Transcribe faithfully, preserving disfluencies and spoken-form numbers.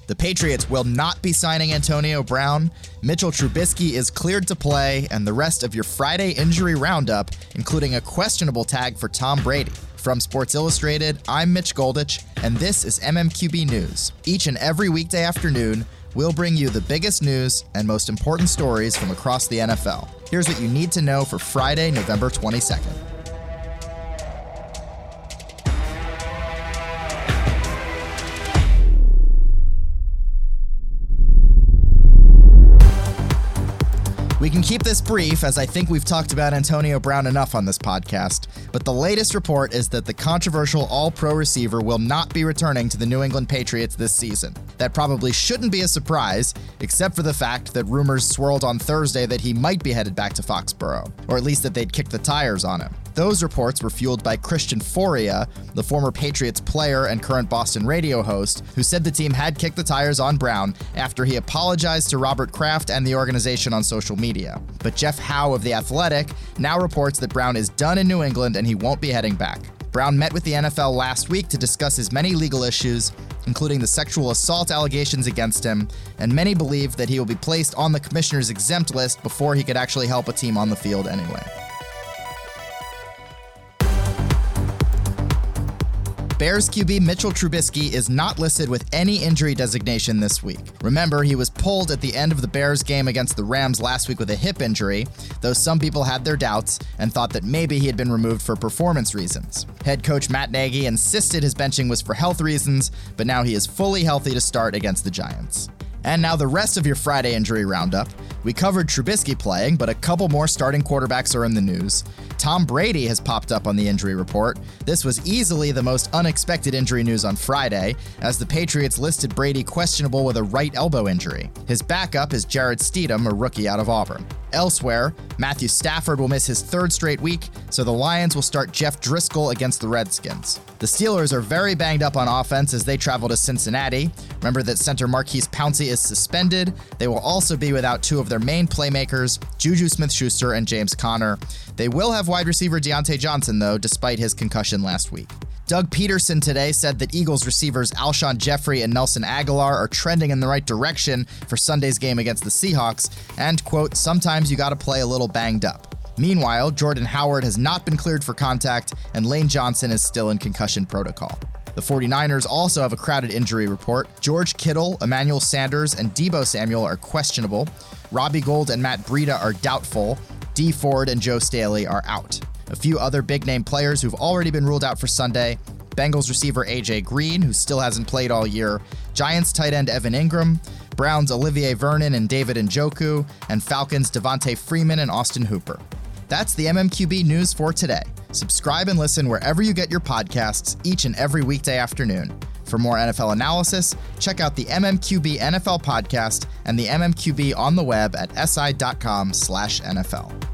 The Patriots will not be signing Antonio Brown. Mitchell Trubisky is cleared to play, and the rest of your Friday injury roundup, including a questionable tag for Tom Brady. From Sports Illustrated, I'm Mitch Goldich, and this is M M Q B News. Each and every weekday afternoon, we'll bring you the biggest news and most important stories from across the N F L. Here's what you need to know for Friday, November twenty-second. We can keep this brief, as I think we've talked about Antonio Brown enough on this podcast, but the latest report is that the controversial all-pro receiver will not be returning to the New England Patriots this season. That probably shouldn't be a surprise, except for the fact that rumors swirled on Thursday that he might be headed back to Foxborough, or at least that they'd kicked the tires on him. Those reports were fueled by Christian Fauria, the former Patriots player and current Boston radio host, who said the team had kicked the tires on Brown after he apologized to Robert Kraft and the organization on social media. But Jeff Howe of The Athletic now reports that Brown is done in New England and he won't be heading back. Brown met with the N F L last week to discuss his many legal issues, including the sexual assault allegations against him, and many believe that he will be placed on the commissioner's exempt list before he could actually help a team on the field anyway. Bears Q B Mitchell Trubisky is not listed with any injury designation this week. Remember, he was pulled at the end of the Bears game against the Rams last week with a hip injury, though some people had their doubts and thought that maybe he had been removed for performance reasons. Head coach Matt Nagy insisted his benching was for health reasons, but now he is fully healthy to start against the Giants. And now the rest of your Friday injury roundup. We covered Trubisky playing, but a couple more starting quarterbacks are in the news. Tom Brady has popped up on the injury report. This was easily the most unexpected injury news on Friday, as the Patriots listed Brady questionable with a right elbow injury. His backup is Jarrett Stidham, a rookie out of Auburn. Elsewhere, Matthew Stafford will miss his third straight week, so the Lions will start Jeff Driscoll against the Redskins. The Steelers are very banged up on offense as they travel to Cincinnati. Remember that center Marquise Pouncey is suspended. They will also be without two of their main playmakers, Juju Smith-Schuster and James Conner. They will have wide receiver Deontay Johnson, though, despite his concussion last week. Doug Peterson today said that Eagles receivers Alshon Jeffrey and Nelson Aguilar are trending in the right direction for Sunday's game against the Seahawks, and, quote, sometimes you gotta play a little banged up. Meanwhile, Jordan Howard has not been cleared for contact, and Lane Johnson is still in concussion protocol. The 49ers also have a crowded injury report. George Kittle, Emmanuel Sanders, and Deebo Samuel are questionable. Robbie Gould and Matt Breida are doubtful. Dee Ford and Joe Staley are out. A few other big-name players who've already been ruled out for Sunday: Bengals receiver A J Green, who still hasn't played all year, Giants tight end Evan Ingram, Browns Olivier Vernon and David Njoku, and Falcons Devontae Freeman and Austin Hooper. That's the M M Q B news for today. Subscribe and listen wherever you get your podcasts each and every weekday afternoon. For more N F L analysis, check out the M M Q B N F L podcast and the M M Q B on the web at si dot com slash N F L.